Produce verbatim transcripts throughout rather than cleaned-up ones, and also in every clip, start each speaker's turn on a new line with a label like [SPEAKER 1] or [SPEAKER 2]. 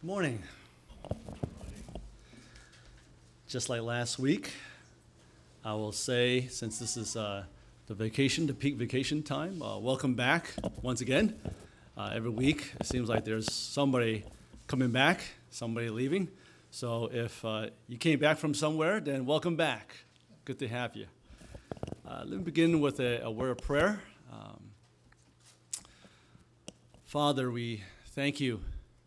[SPEAKER 1] Morning. Just like last week, I will say, since this is uh, the vacation, the peak vacation time, uh, welcome back once again. Uh, every week, it seems like there's somebody coming back, somebody leaving. So if uh, you came back from somewhere, then welcome back. Good to have you. Uh, let me begin with a, a word of prayer. Um, Father, we thank you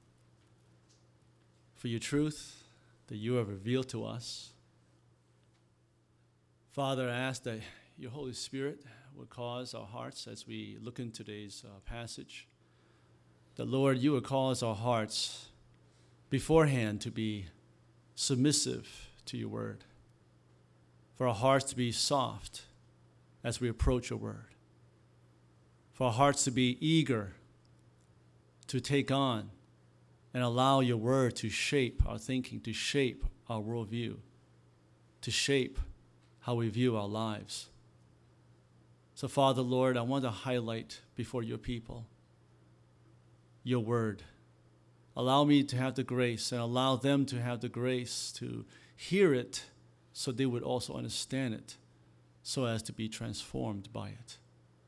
[SPEAKER 1] for your truth that you have revealed to us. Father, I ask that your Holy Spirit will cause our hearts as we look into today's uh, passage. That, Lord, you will cause our hearts beforehand to be submissive to your word. For our hearts to be soft as we approach your word. For our hearts to be eager to take on and allow your word to shape our thinking, to shape our worldview, to shape how we view our lives. So, Father, Lord, I want to highlight before your people your word. Allow me to have the grace and allow them to have the grace to hear it so they would also understand it so as to be transformed by it.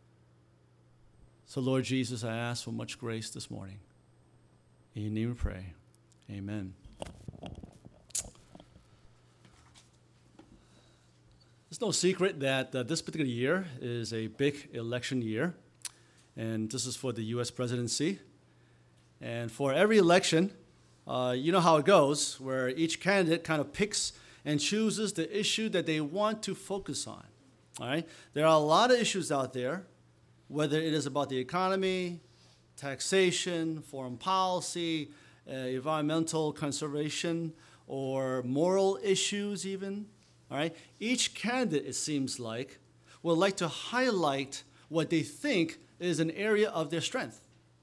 [SPEAKER 1] So, Lord Jesus, I ask for much grace this morning. In your name we pray. Amen. It's no secret that uh, this particular year is a big election year, and this is for the U S presidency. And for every election, uh, you know how it goes, where each candidate kind of picks and chooses the issue that they want to focus on. All right? There are a lot of issues out there, whether it is about the economy, taxation, foreign policy, uh, environmental conservation, or moral issues even. All right? Each candidate, it seems like, would like to highlight what they think is an area of their strength.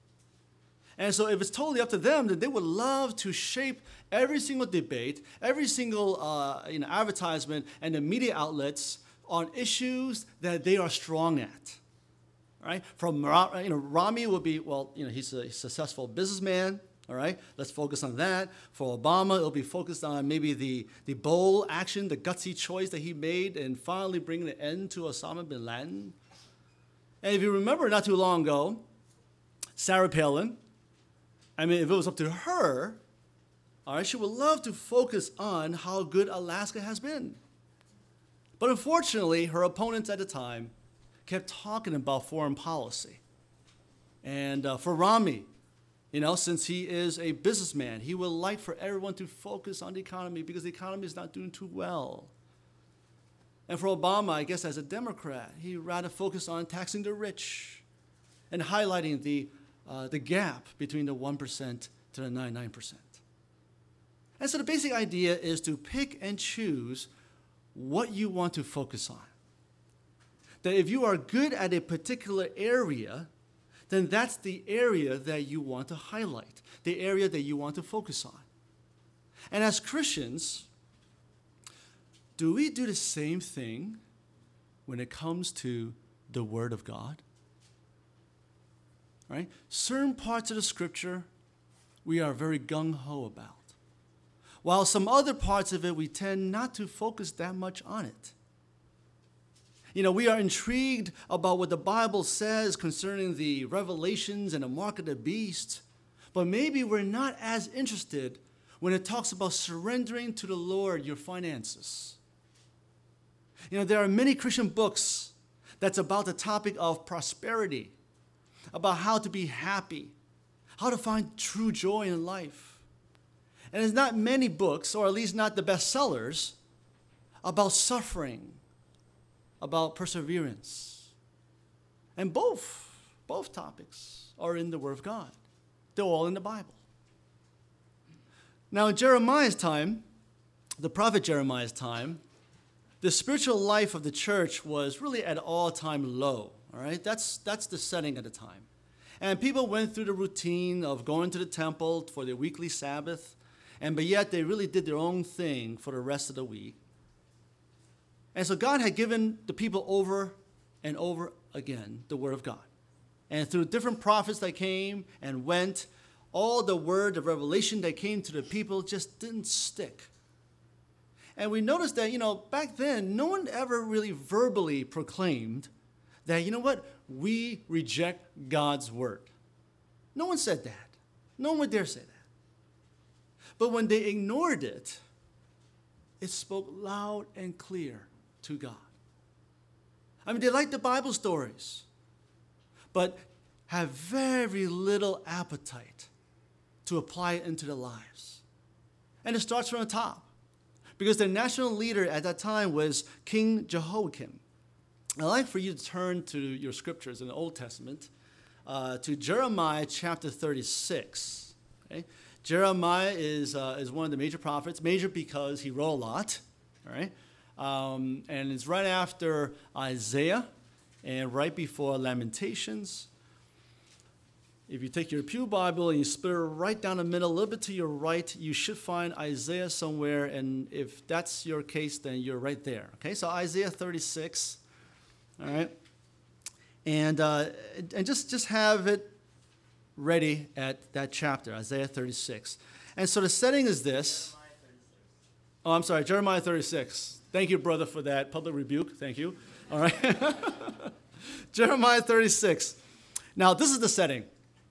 [SPEAKER 1] And so if it's totally up to them, then they would love to shape every single debate, every single uh, you know, advertisement and the media outlets on issues that they are strong at. Right? From you know, Romney will be, well, you know, he's a successful businessman. All right, let's focus on that. For Obama, it'll be focused on maybe the, the bold action, the gutsy choice that he made in finally bringing an end to Osama bin Laden. And if you remember not too long ago, Sarah Palin, I mean, if it was up to her, all right, she would love to focus on how good Alaska has been. But unfortunately, her opponents at the time kept talking about foreign policy. And uh, for Romney, you know, since he is a businessman, he would like for everyone to focus on the economy because the economy is not doing too well. And for Obama, I guess as a Democrat, he'd rather focus on taxing the rich and highlighting the, uh, the gap between the one percent to the ninety-nine percent. And so the basic idea is to pick and choose what you want to focus on. That if you are good at a particular area, then that's the area that you want to highlight, the area that you want to focus on. And as Christians, do we do the same thing when it comes to the Word of God? Right? Certain parts of the Scripture we are very gung-ho about, while some other parts of it we tend not to focus that much on it. You know, we are intrigued about what the Bible says concerning the revelations and the mark of the beast, but maybe we're not as interested when it talks about surrendering to the Lord your finances. You know, there are many Christian books that's about the topic of prosperity, about how to be happy, how to find true joy in life. And there's not many books, or at least not the bestsellers, about suffering, about perseverance. And both, both topics are in the Word of God. They're all in the Bible. Now, in Jeremiah's time, the prophet Jeremiah's time, the spiritual life of the church was really at all-time low. All right, that's, that's the setting at the time. And people went through the routine of going to the temple for their weekly Sabbath, and but yet they really did their own thing for the rest of the week. And so God had given the people over and over again the Word of God. And through different prophets that came and went, all the word, the revelation that came to the people just didn't stick. And we noticed that, you know, back then, no one ever really verbally proclaimed that, you know what, we reject God's word. No one said that. No one would dare say that. But when they ignored it, it spoke loud and clear to God. I mean, they liked the Bible stories, but have very little appetite to apply it into their lives. And it starts from the top, because the national leader at that time was King Jehoiakim. I'd like for you to turn to your scriptures in the Old Testament, uh, to Jeremiah chapter thirty-six. Okay? Jeremiah is, uh, is one of the major prophets, major because he wrote a lot, all right? Um, and it's right after Isaiah and right before Lamentations. If you take your Pew Bible and you split it right down the middle, a little bit to your right, you should find Isaiah somewhere. And if that's your case, then you're right there. Okay, so Isaiah thirty-six, all right? And, uh, and just, just have it ready at that chapter, Isaiah thirty-six. And so the setting is this. Oh, I'm sorry, Jeremiah thirty-six. Thank you, brother, for that public rebuke. Thank you. All right. Jeremiah thirty-six. Now, this is the setting.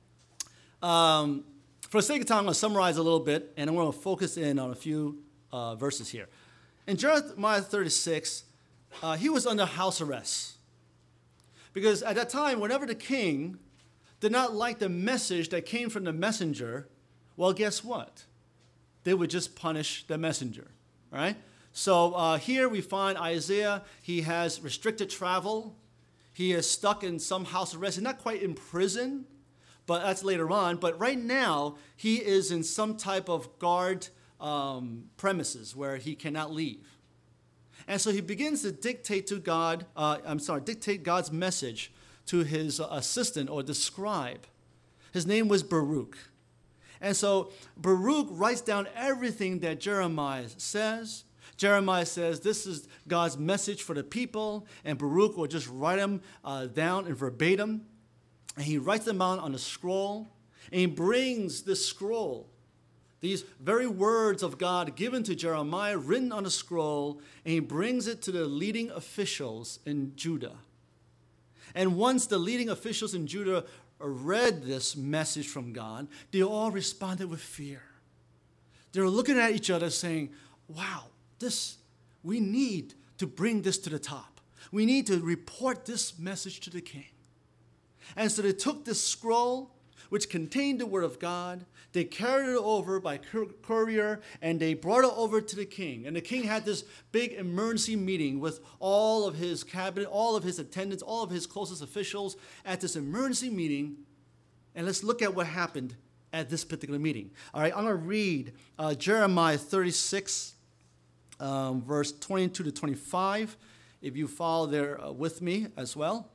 [SPEAKER 1] Um, for the sake of time, I'm going to summarize a little bit, and I'm going to focus in on a few uh, verses here. In Jeremiah thirty-six, uh, he was under house arrest. Because at that time, whenever the king did not like the message that came from the messenger, well, guess what? They would just punish the messenger, right? So uh, here we find Isaiah. He has restricted travel. He is stuck in some house arrest. He's not quite in prison, but that's later on. But right now, he is in some type of guard um, premises where he cannot leave. And so he begins to dictate to God, uh, I'm sorry, dictate God's message to his uh, assistant or the scribe. His name was Baruch. And so Baruch writes down everything that Jeremiah says. Jeremiah says this is God's message for the people, and Baruch will just write them uh, down in verbatim. And he writes them out on a scroll, and he brings this scroll, these very words of God given to Jeremiah, written on a scroll, and he brings it to the leading officials in Judah. And once the leading officials in Judah read this message from God, they all responded with fear. They were looking at each other saying, wow, this, we need to bring this to the top. We need to report this message to the king. And so they took this scroll, which contained the word of God. They carried it over by courier, and they brought it over to the king. And the king had this big emergency meeting with all of his cabinet, all of his attendants, all of his closest officials at this emergency meeting. And let's look at what happened at this particular meeting. All right, I'm going to read uh, Jeremiah thirty-six, um, verse twenty-two to twenty-five, if you follow there uh, with me as well.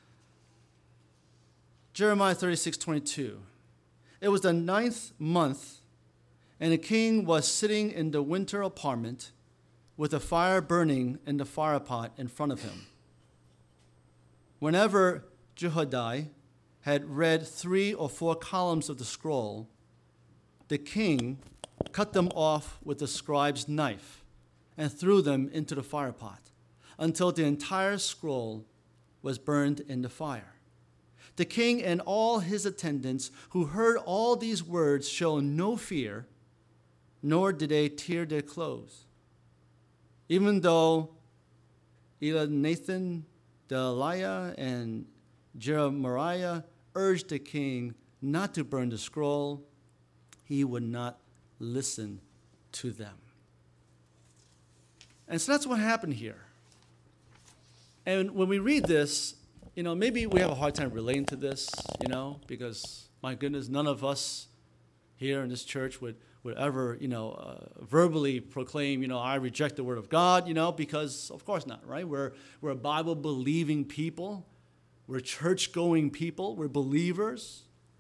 [SPEAKER 1] Jeremiah thirty-six, twenty-two. It was the ninth month, and the king was sitting in the winter apartment with a fire burning in the fire pot in front of him. Whenever Jehoiada had read three or four columns of the scroll, the king cut them off with the scribe's knife and threw them into the fire pot until the entire scroll was burned in the fire. The king and all his attendants who heard all these words showed no fear, nor did they tear their clothes. Even though Elnathan, Delaiah, and Jeremiah urged the king not to burn the scroll, he would not listen to them. And so that's what happened here. And when we read this, you know, maybe we have a hard time relating to this, you know, because, my goodness, none of us here in this church would, would ever, you know, uh, verbally proclaim, you know, I reject the word of God, you know, because, of course not, right? We're, we're a Bible-believing people. We're church-going people. We're believers.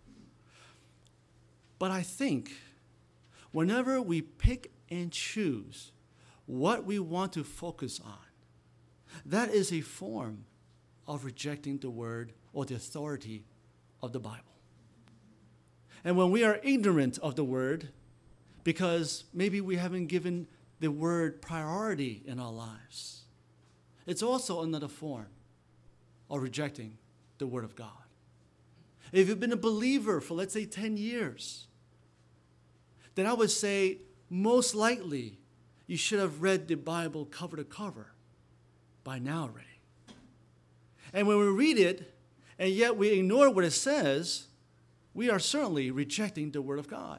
[SPEAKER 1] But I think whenever we pick and choose what we want to focus on, that is a form of rejecting the word or the authority of the Bible. And when we are ignorant of the word, because maybe we haven't given the word priority in our lives, it's also another form of rejecting the word of God. If you've been a believer for, let's say, ten years, then I would say most likely you should have read the Bible cover to cover by now already. And when we read it, and yet we ignore what it says, we are certainly rejecting the word of God.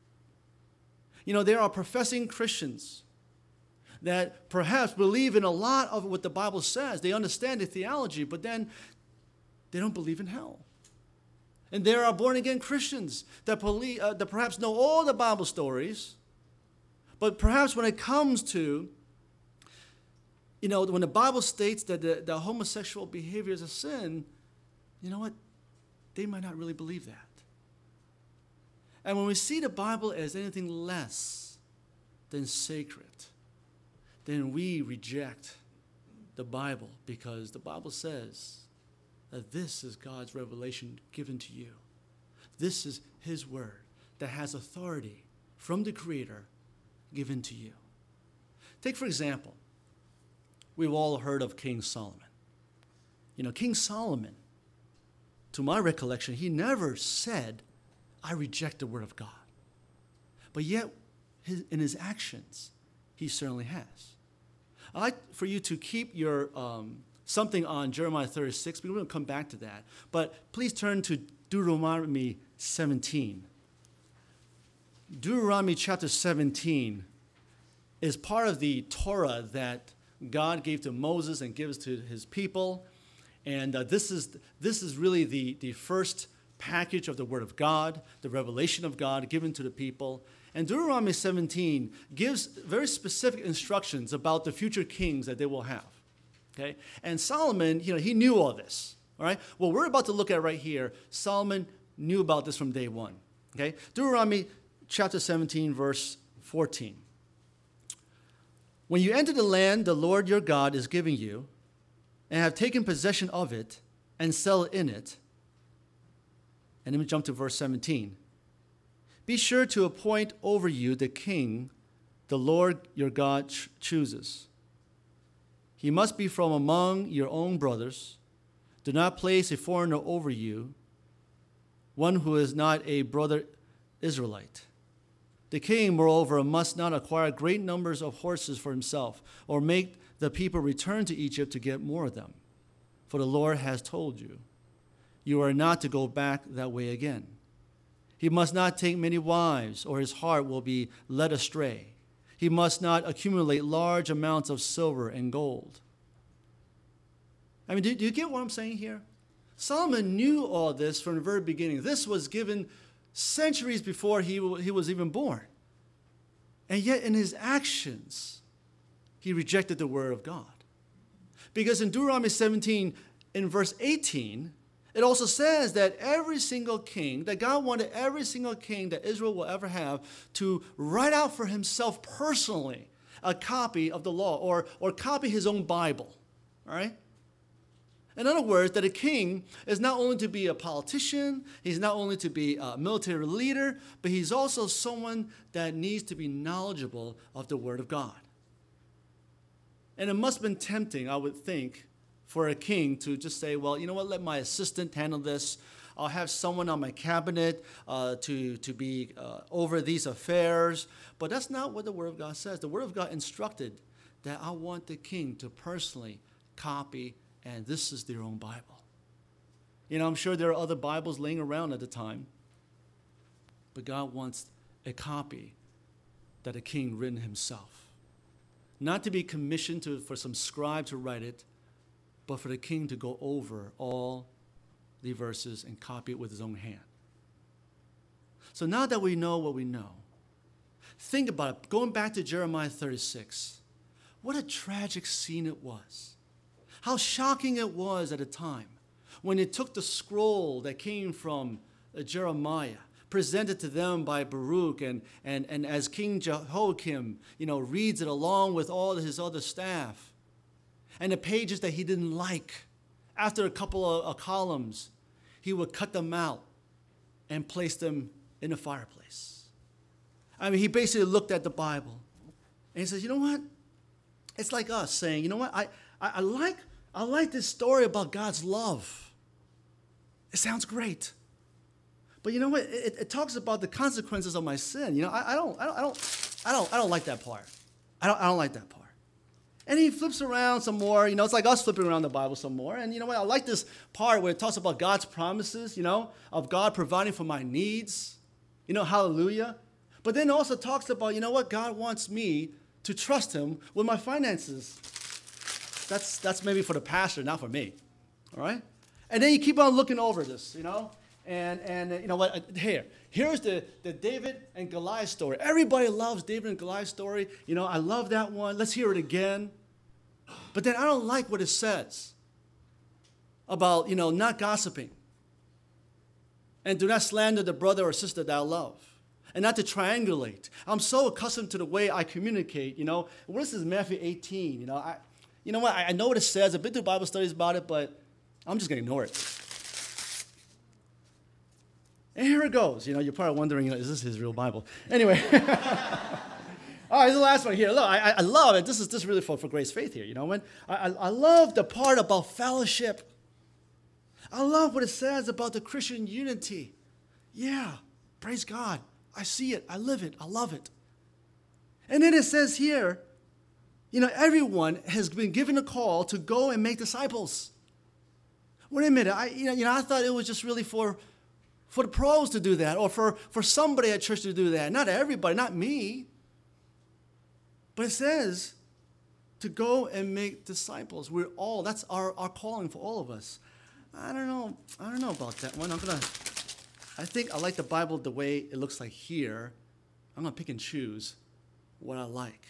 [SPEAKER 1] You know, there are professing Christians that perhaps believe in a lot of what the Bible says. They understand the theology, but then they don't believe in hell. And there are born-again Christians that, believe, uh, that perhaps know all the Bible stories, but perhaps when it comes to, you know, when the Bible states that the, the homosexual behavior is a sin, you know what? They might not really believe that. And when we see the Bible as anything less than sacred, then we reject the Bible, because the Bible says that this is God's revelation given to you. This is his word that has authority from the Creator given to you. Take, for example, we've all heard of King Solomon. You know, King Solomon, to my recollection, he never said, I reject the word of God. But yet, his, in his actions, he certainly has. I'd like for you to keep your um, something on Jeremiah thirty-six. We're going to come back to that. But please turn to Deuteronomy seventeen. Deuteronomy chapter seventeen is part of the Torah that God gave to Moses and gives to his people. And uh, this is this is really the, the first package of the Word of God, the revelation of God given to the people. And Deuteronomy seventeen gives very specific instructions about the future kings that they will have. Okay? And Solomon, you know, he knew all this. All right? What we're about to look at right here, Solomon knew about this from day one. Okay? Deuteronomy chapter seventeen, verse fourteen. When you enter the land the Lord your God is giving you, and have taken possession of it, and settle in it. And let me jump to verse seventeen. Be sure to appoint over you the king the Lord your God ch- chooses. He must be from among your own brothers. Do not place a foreigner over you, one who is not a brother Israelite. The king, moreover, must not acquire great numbers of horses for himself, or make the people return to Egypt to get more of them. For the Lord has told you, you are not to go back that way again. He must not take many wives, or his heart will be led astray. He must not accumulate large amounts of silver and gold. I mean, do, do you get what I'm saying here? Solomon knew all this from the very beginning. This was given centuries before he, he was even born. And yet in his actions, he rejected the word of God. Because in Deuteronomy seventeen, in verse eighteen, it also says that every single king, that God wanted every single king that Israel will ever have to write out for himself personally a copy of the law, or, or copy his own Bible. All right? In other words, that a king is not only to be a politician, he's not only to be a military leader, but he's also someone that needs to be knowledgeable of the word of God. And it must have been tempting, I would think, for a king to just say, well, you know what, let my assistant handle this. I'll have someone on my cabinet uh, to, to be uh, over these affairs. But that's not what the Word of God says. The Word of God instructed that I want the king to personally copy, and this is their own Bible. You know, I'm sure there are other Bibles laying around at the time, but God wants a copy that a king written himself. Not to be commissioned to, for some scribe to write it, but for the king to go over all the verses and copy it with his own hand. So now that we know what we know, think about it. Going back to Jeremiah thirty-six, what a tragic scene it was. How shocking it was at the time when they took the scroll that came from uh, Jeremiah, presented to them by Baruch, and, and, and as King Jehoiakim, you know, reads it along with all his other staff, and the pages that he didn't like, after a couple of uh, columns, he would cut them out and place them in the fireplace. I mean, he basically looked at the Bible and he says, you know what? It's like us saying, you know what? I, I, I like I like this story about God's love. It sounds great. But you know what? It, it talks about the consequences of my sin. You know, I, I don't, I don't, I don't, I don't, I don't like that part. I don't, I don't like that part. And he flips around some more. You know, it's like us flipping around the Bible some more. And you know what? I like this part where it talks about God's promises. You know, of God providing for my needs. You know, hallelujah. But then it also talks about, you know what? God wants me to trust Him with my finances. That's that's maybe for the pastor, not for me. All right. And then you keep on looking over this. You know. And, and uh, you know what, here, here's the, the David and Goliath story. Everybody loves David and Goliath story. You know, I love that one. Let's hear it again. But then I don't like what it says about, you know, not gossiping. And do not slander the brother or sister that I love. And not to triangulate. I'm so accustomed to the way I communicate, you know. What is this, Matthew eighteen? You know, I, you know what, I, I know what it says. I've been through Bible studies about it, but I'm just going to ignore it. And here it goes. You know, you're probably wondering, you know, is this his real Bible? Anyway. All right, the last one here. Look, I, I love it. This is this is really for, for Grace Faith here. You know, when I, I love the part about fellowship. I love what it says about the Christian unity. Yeah, praise God. I see it. I live it. I love it. And then it says here, you know, everyone has been given a call to go and make disciples. Wait a minute. I, you know, you know, I thought it was just really for... for the pros to do that, or for, for somebody at church to do that. Not everybody, not me. But it says to go and make disciples. We're all, that's our, our calling for all of us. I don't know, I don't know about that one. I'm gonna, I think I like the Bible the way it looks like here. I'm gonna pick and choose what I like.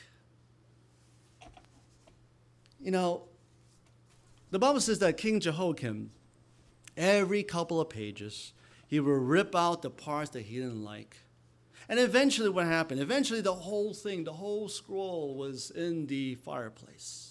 [SPEAKER 1] You know, the Bible says that King Jehoiakim, every couple of pages, he would rip out the parts that he didn't like. And eventually what happened? Eventually the whole thing, the whole scroll was in the fireplace.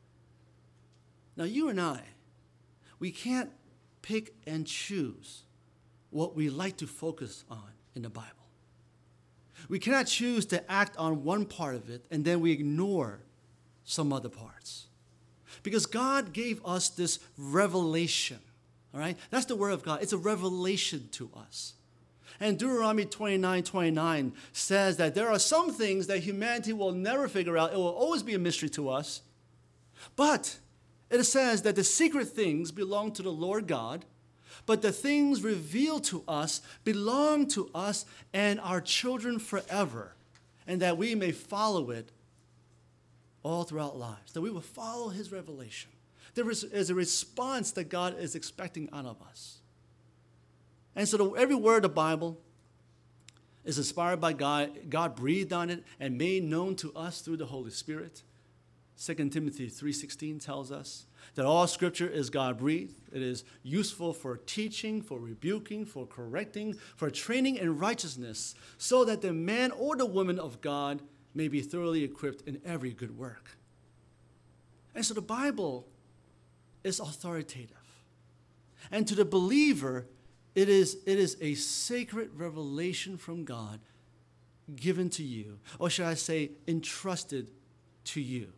[SPEAKER 1] Now you and I, we can't pick and choose what we like to focus on in the Bible. We cannot choose to act on one part of it and then we ignore some other parts. Because God gave us this revelation. All right? That's the word of God. It's a revelation to us. And Deuteronomy twenty-nine twenty-nine says that there are some things that humanity will never figure out. It will always be a mystery to us. But it says that the secret things belong to the Lord God, but the things revealed to us belong to us and our children forever, and that we may follow it all throughout lives, that we will follow His revelation. There is, is a response that God is expecting out of us. And so the, every word of the Bible is inspired by God. God breathed on it and made known to us through the Holy Spirit. Second Timothy three sixteen tells us that all Scripture is God-breathed. It is useful for teaching, for rebuking, for correcting, for training in righteousness, so that the man or the woman of God may be thoroughly equipped in every good work. And so the Bible is authoritative. And to the believer, it is, it is a sacred revelation from God given to you, or should I say, entrusted to you.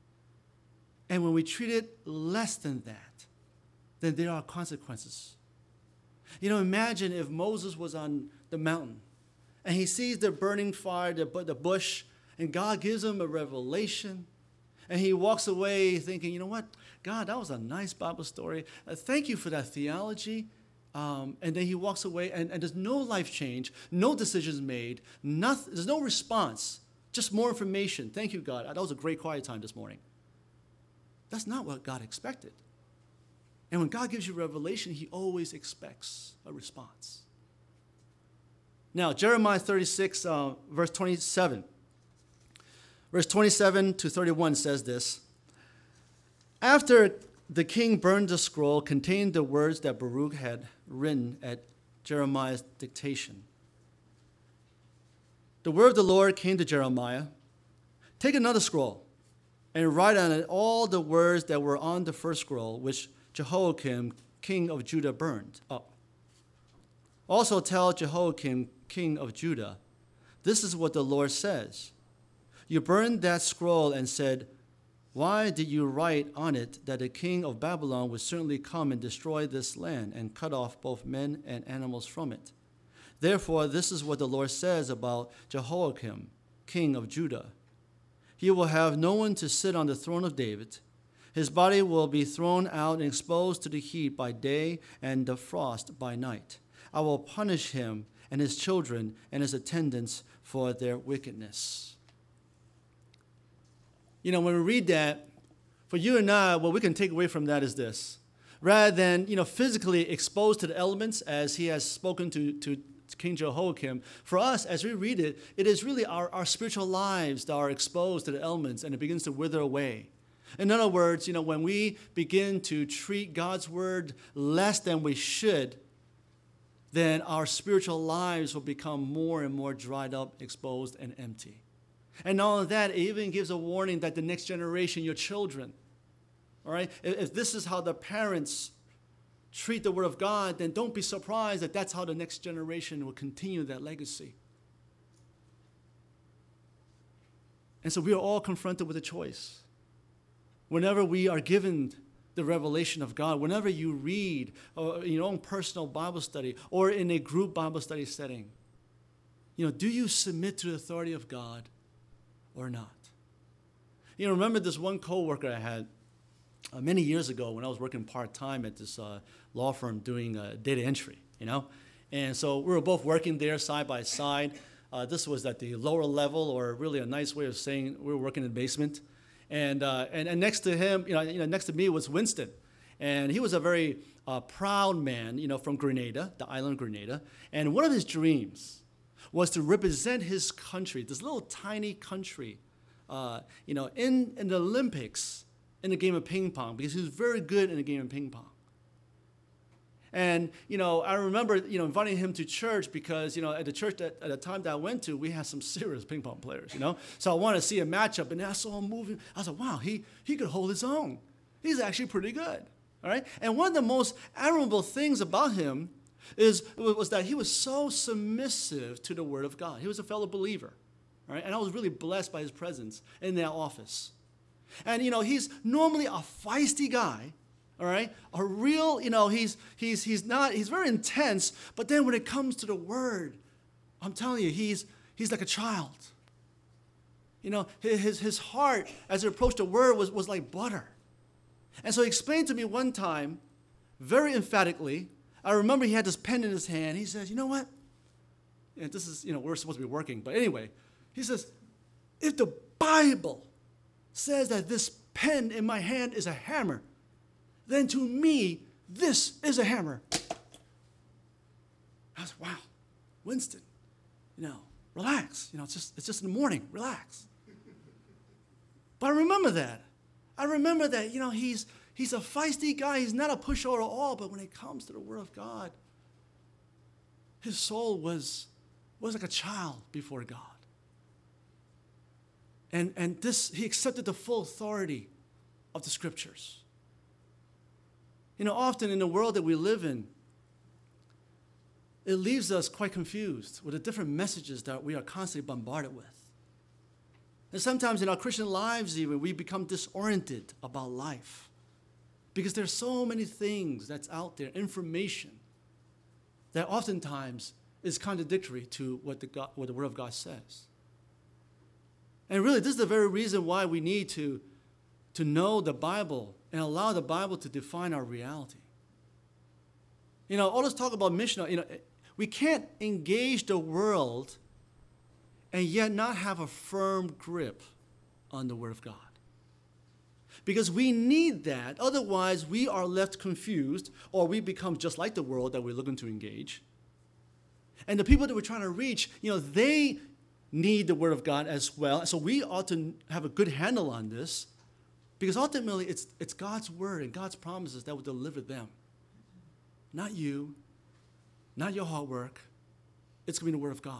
[SPEAKER 1] And when we treat it less than that, then there are consequences. You know, imagine if Moses was on the mountain and he sees the burning fire, the, the bush, and God gives him a revelation. And he walks away thinking, you know what, God, that was a nice Bible story. Uh, thank you for that theology. Um, and then he walks away, and, and there's no life change, no decisions made, nothing, there's no response, just more information. Thank you, God. That was a great quiet time this morning. That's not what God expected. And when God gives you revelation, He always expects a response. Now, Jeremiah thirty-six, uh, verse twenty-seven. Verse twenty-seven to thirty-one says this. After the king burned the scroll containing the words that Baruch had written at Jeremiah's dictation, the word of the Lord came to Jeremiah. Take another scroll and write on it all the words that were on the first scroll, which Jehoiakim, king of Judah, burned up. Also tell Jehoiakim, king of Judah, this is what the Lord says. You burned that scroll and said, why did you write on it that the king of Babylon would certainly come and destroy this land and cut off both men and animals from it? Therefore, this is what the Lord says about Jehoiakim, king of Judah. He will have no one to sit on the throne of David. His body will be thrown out and exposed to the heat by day and the frost by night. I will punish him and his children and his attendants for their wickedness. You know, when we read that, for you and I, what we can take away from that is this. Rather than, you know, physically exposed to the elements as he has spoken to, to King Jehoiakim, for us, as we read it, it is really our, our spiritual lives that are exposed to the elements and it begins to wither away. In other words, you know, when we begin to treat God's word less than we should, then our spiritual lives will become more and more dried up, exposed, and empty. And not only that, it even gives a warning that the next generation, your children, all right, if, if this is how the parents treat the word of God, then don't be surprised that that's how the next generation will continue that legacy. And so we are all confronted with a choice. Whenever we are given the revelation of God, whenever you read uh, in your own personal Bible study or in a group Bible study setting, you know, do you submit to the authority of God or not? You know, remember this one coworker I had uh, many years ago when I was working part-time at this uh, law firm doing uh, data entry, you know? And so we were both working there side by side. Uh, this was at the lower level, or really a nice way of saying we were working in the basement. And, uh, and and next to him, you know, you know, next to me was Winston, and he was a very uh, proud man, you know, from Grenada, the island of Grenada. And one of his dreams was to represent his country, this little tiny country, uh, you know, in, in the Olympics in the game of ping pong, because he was very good in the game of ping pong. And, you know, I remember, you know, inviting him to church because, you know, at the church that, at the time that I went to, we had some serious ping pong players, you know. So I wanted to see a matchup, and I saw him moving. I was like, wow, he, he could hold his own. He's actually pretty good, all right? And one of the most admirable things about him is was that he was so submissive to the Word of God. He was a fellow believer, all right? And I was really blessed by his presence in that office. And, you know, he's normally a feisty guy, all right, a real, you know, he's he's he's not he's very intense, but then when it comes to the word, I'm telling you, he's he's like a child. You know, his his heart as it approached the word was was like butter. And so he explained to me one time, very emphatically. I remember he had this pen in his hand. He says, "You know what? And this is, you know, we're supposed to be working, but anyway, he says, if the Bible says that this pen in my hand is a hammer, then to me, this is a hammer." I was, wow, Winston, you know, relax. You know, it's just it's just in the morning, relax. But I remember that. I remember that, you know, he's he's a feisty guy. He's not a pushover at all. But when it comes to the Word of God, his soul was was like a child before God. And and this he accepted the full authority of the Scriptures. You know, often in the world that we live in, it leaves us quite confused with the different messages that we are constantly bombarded with. And sometimes in our Christian lives even, we become disoriented about life because there's so many things that's out there, information, that oftentimes is contradictory to what the, God, what the Word of God says. And really, this is the very reason why we need to, to know the Bible and allow the Bible to define our reality. You know, all this talk about missional, you know, we can't engage the world and yet not have a firm grip on the Word of God. Because we need that. Otherwise, we are left confused, or we become just like the world that we're looking to engage. And the people that we're trying to reach, you know, they need the Word of God as well. So we ought to have a good handle on this, because ultimately it's, it's God's Word and God's promises that will deliver them. Not you, not your hard work. It's going to be the Word of God.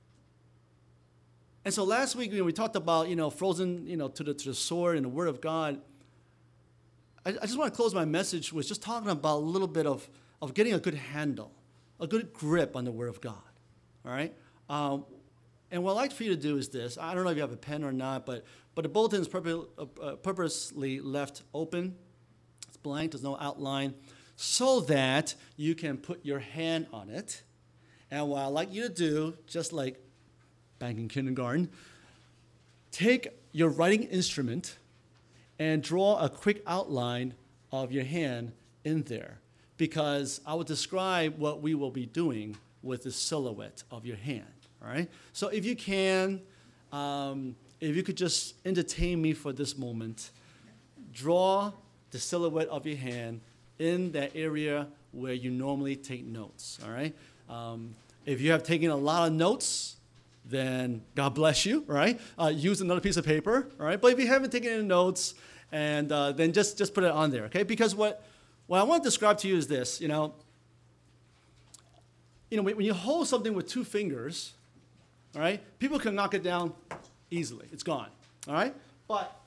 [SPEAKER 1] And so last week, you know, we talked about, you know, frozen, you know, to the, to the sword and the Word of God. I, I just want to close my message with just talking about a little bit of, of getting a good handle a good grip on the Word of God. All right? Um, and what I'd like for you to do is this. I don't know if you have a pen or not, but, but the bulletin is purpose, uh, purposely left open. It's blank. There's no outline, so that you can put your hand on it. And what I'd like you to do, just like back in kindergarten, take your writing instrument and draw a quick outline of your hand in there, because I will describe what we will be doing with the silhouette of your hand, all right? So if you can, um, if you could just entertain me for this moment, draw the silhouette of your hand in that area where you normally take notes, all right? Um, if you have taken a lot of notes, then God bless you, right? Uh, use another piece of paper, all right? But if you haven't taken any notes, and uh, then just, just put it on there, okay? Because what, what I want to describe to you is this, you know, you know, when, when you hold something with two fingers, all right, people can knock it down easily. It's gone, all right? But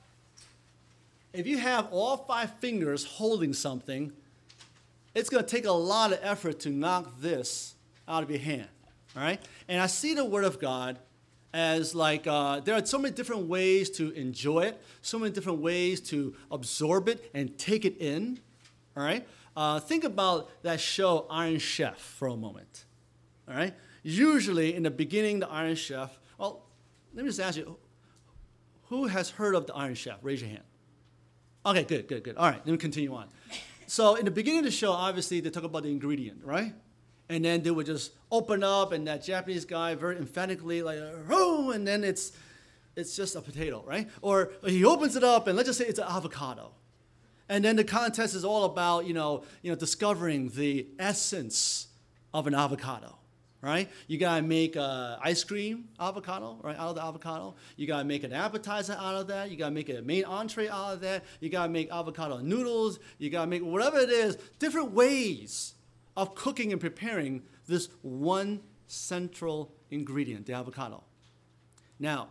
[SPEAKER 1] if you have all five fingers holding something, it's going to take a lot of effort to knock this out of your hand, all right? And I see the Word of God as like, uh, there are so many different ways to enjoy it, so many different ways to absorb it and take it in, all right? Uh, think about that show, Iron Chef, for a moment, all right? Usually, in the beginning, the Iron Chef, well, let me just ask you, who has heard of the Iron Chef? Raise your hand. Okay, good, good, good. All right, let me continue on. So in the beginning of the show, obviously, they talk about the ingredient, right? And then they would just open up, and that Japanese guy very emphatically like, oh, and then it's it's just a potato, right? Or he opens it up, and let's just say it's an avocado. And then the contest is all about, you know, you know, discovering the essence of an avocado, right? You gotta make uh, ice cream avocado, right, out of the avocado. You gotta make an appetizer out of that. You gotta make a main entree out of that. You gotta make avocado noodles. You gotta make whatever it is, different ways of cooking and preparing this one central ingredient, the avocado. Now,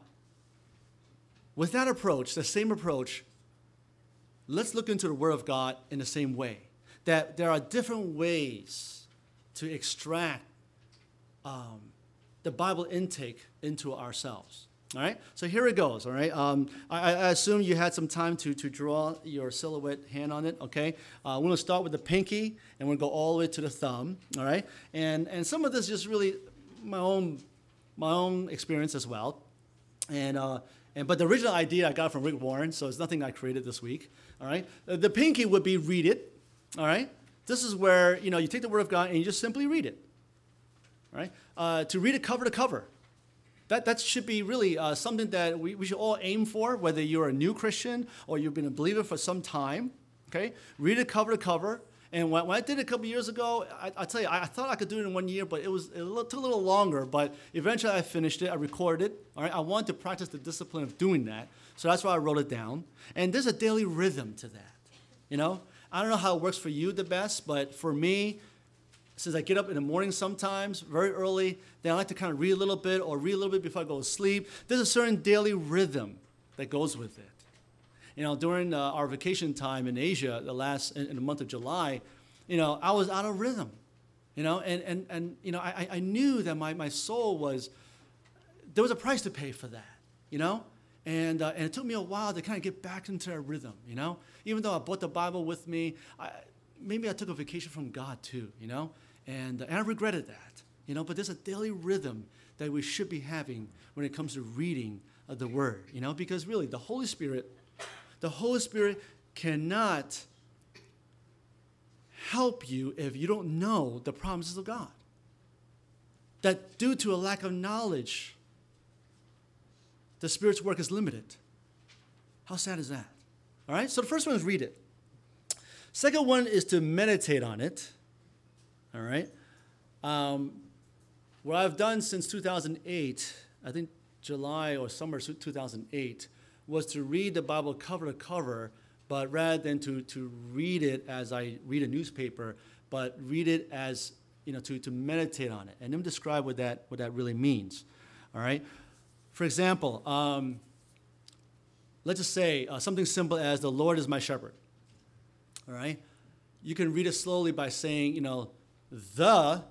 [SPEAKER 1] with that approach, the same approach, let's look into the Word of God in the same way. That there are different ways to extract um, the Bible intake into ourselves. All right? So here it goes, all right? Um, I, I assume you had some time to, to draw your silhouette hand on it, okay? Uh, we're going to start with the pinky, and we're going to go all the way to the thumb, all right? And and some of this is really my own my own experience as well. And uh, and but the original idea I got from Rick Warren, so it's nothing I created this week, all right? Uh, the pinky would be read it, all right? This is where, you know, you take the Word of God and you just simply read it, all right? Uh, to read it cover to cover. That, that should be really uh, something that we, we should all aim for, whether you're a new Christian or you've been a believer for some time, okay? Read it cover to cover. And when, when I did it a couple years ago, I, I tell you, I, I thought I could do it in one year, but it was it took a little longer. But eventually I finished it. I recorded it. All right? I wanted to practice the discipline of doing that. So that's why I wrote it down. And there's a daily rhythm to that, you know? I don't know how it works for you the best, but for me, since I get up in the morning sometimes, very early, then I like to kind of read a little bit or read a little bit before I go to sleep. There's a certain daily rhythm that goes with it. You know, during uh, our vacation time in Asia, the last, in, in the month of July, you know, I was out of rhythm, you know, and, and, and you know, I, I knew that my, my soul was, there was a price to pay for that, you know, and, uh, and it took me a while to kind of get back into that rhythm, you know, even though I brought the Bible with me, I, maybe I took a vacation from God too, you know, and, and I regretted that, you know, but there's a daily rhythm that we should be having when it comes to reading uh, the Word, you know, because really the Holy Spirit, the Holy Spirit cannot help you if you don't know the promises of God. That due to a lack of knowledge, the Spirit's work is limited. How sad is that? All right, so the first one is read it. Second one is to meditate on it. All right. Um, what I've done since two thousand eight, I think July or summer two thousand eight, was to read the Bible cover to cover, but rather than to, to read it as I read a newspaper, but read it as, you know, to, to meditate on it. And then describe what that, what that really means. All right. For example, um, let's just say uh, something simple as the Lord is my shepherd. All right. You can read it slowly by saying, you know, the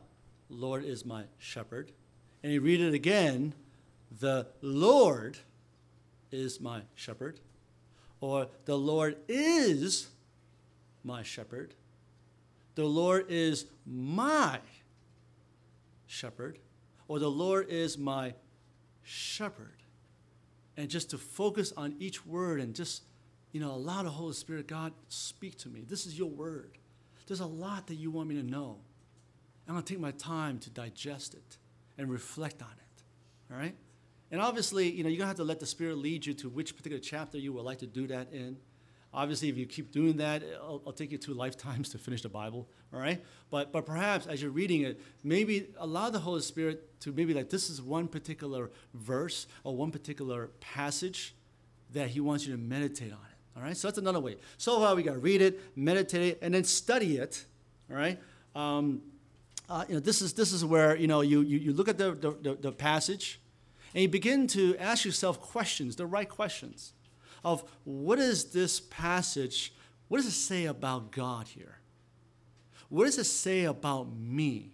[SPEAKER 1] Lord is my shepherd. And you read it again, the Lord is my shepherd. Or the Lord is my shepherd. The Lord is my shepherd. Or the Lord is my shepherd. And just to focus on each word and just, you know, allow the Holy Spirit, God, speak to me. This is your word. There's a lot that you want me to know. I'm going to take my time to digest it and reflect on it. All right? And obviously, you know, you're going to have to let the Spirit lead you to which particular chapter you would like to do that in. Obviously, if you keep doing that, it'll, it'll take you two lifetimes to finish the Bible, all right? But but perhaps as you're reading it, maybe allow the Holy Spirit to maybe like this is one particular verse or one particular passage that he wants you to meditate on it, all right? So that's another way. So far, we got to read it, meditate it, and then study it, all right? Um, uh, you know, this is this is where, you know, you, you, you look at the, the, the passage, and you begin to ask yourself questions, the right questions, of what is this passage, what does it say about God here? What does it say about me?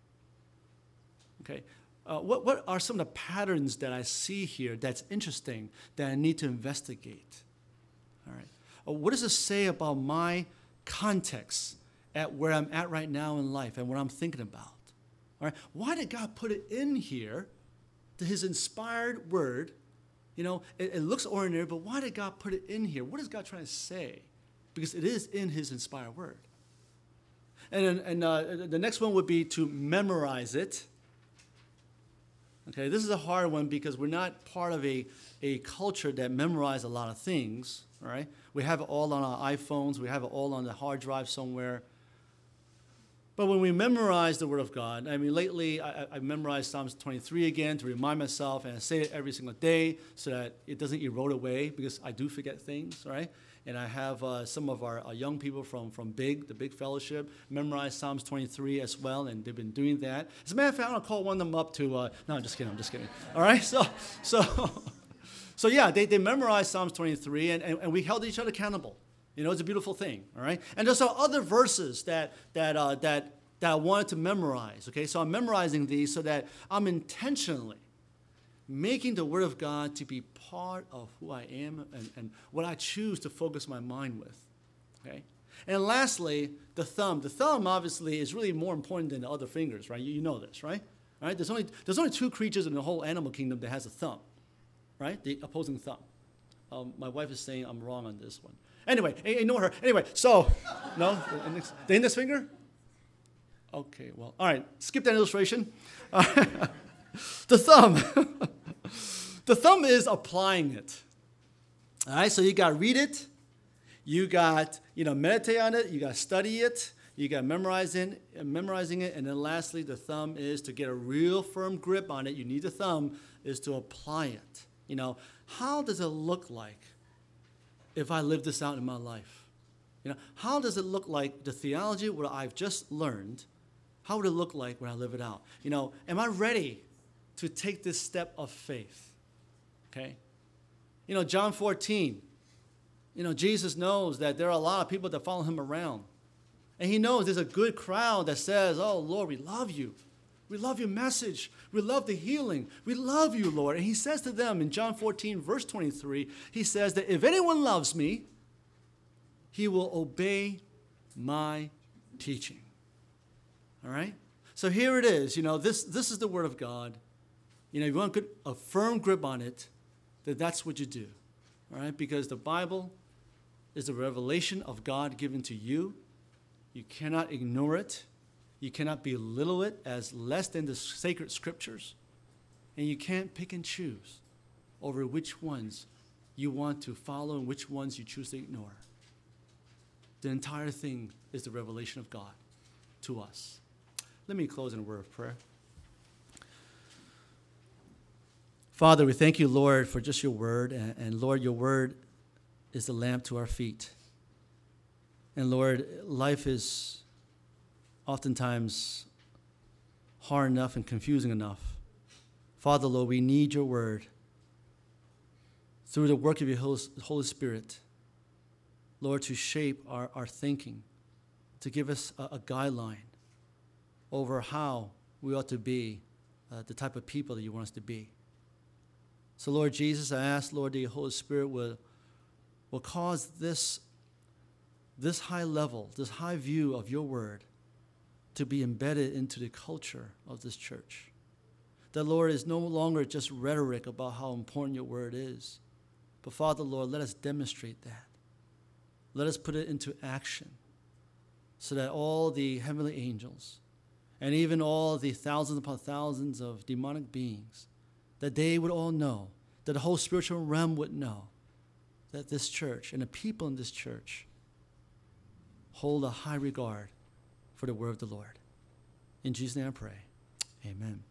[SPEAKER 1] Okay, uh, what, what are some of the patterns that I see here that's interesting that I need to investigate? All right, uh, what does it say about my context at where I'm at right now in life and what I'm thinking about? All right, why did God put it in here, to his inspired word? You know, it, it looks ordinary, but why did God put it in here? What is God trying to say? Because it is in his inspired word. And, and uh, the next one would be to memorize it. Okay, this is a hard one because we're not part of a, a culture that memorizes a lot of things, all right? We have it all on our iPhones. We have it all on the hard drive somewhere. But when we memorize the Word of God, I mean, lately I, I memorized Psalms twenty-three again to remind myself, and I say it every single day so that it doesn't erode away because I do forget things, right? And I have uh, some of our, our young people from, from Big, the Big Fellowship, memorize Psalms twenty-three as well, and they've been doing that. As a matter of fact, I'm going to call one of them up to, uh, no, I'm just kidding, I'm just kidding. All right, so, so, so yeah, they, they memorized Psalms twenty-three, and, and, and we held each other accountable. You know, it's a beautiful thing, all right? And there's other verses that that uh, that that I wanted to memorize, okay? So I'm memorizing these so that I'm intentionally making the Word of God to be part of who I am and, and what I choose to focus my mind with, okay? And lastly, the thumb. The thumb, obviously, is really more important than the other fingers, right? You, you know this, right? All right? There's only, there's only two creatures in the whole animal kingdom that has a thumb, right? The opposing thumb. Um, my wife is saying I'm wrong on this one. Anyway, ignore her. Anyway, so, no? The index, the index finger? Okay, well, all right. Skip that illustration. Uh, the thumb. The thumb is applying it. All right, so you got to read it. You got, you know, meditate on it. You got to study it. You got to memorize it, memorizing it. And then lastly, the thumb is to get a real firm grip on it. You need the thumb is to apply it. You know, how does it look like if I live this out in my life? You know, how does it look like the theology, what I've just learned, how would it look like when I live it out? You know, am I ready to take this step of faith? Okay? You know, John fourteen, you know, Jesus knows that there are a lot of people that follow him around. And he knows there's a good crowd that says, oh, Lord, we love you. We love your message. We love the healing. We love you, Lord. And he says to them in John fourteen, verse twenty-three, he says that if anyone loves me, he will obey my teaching. All right? So here it is. You know, this, this is the Word of God. You know, if you want a firm grip on it, then that's what you do. All right? Because the Bible is the revelation of God given to you. You cannot ignore it. You cannot belittle it as less than the sacred scriptures. And you can't pick and choose over which ones you want to follow and which ones you choose to ignore. The entire thing is the revelation of God to us. Let me close in a word of prayer. Father, we thank you, Lord, for just your word. And, and Lord, your word is the lamp to our feet. And Lord, life is oftentimes hard enough and confusing enough. Father, Lord, we need your word through the work of your Holy Spirit, Lord, to shape our, our thinking, to give us a, a guideline over how we ought to be uh, the type of people that you want us to be. So, Lord Jesus, I ask, Lord, the Holy Spirit will, will cause this, this high level, this high view of your word to be embedded into the culture of this church. That, Lord, is no longer just rhetoric about how important your word is. But, Father, Lord, let us demonstrate that. Let us put it into action so that all the heavenly angels and even all the thousands upon thousands of demonic beings, that they would all know, that the whole spiritual realm would know that this church and the people in this church hold a high regard for the word of the Lord. In Jesus' name I pray. Amen.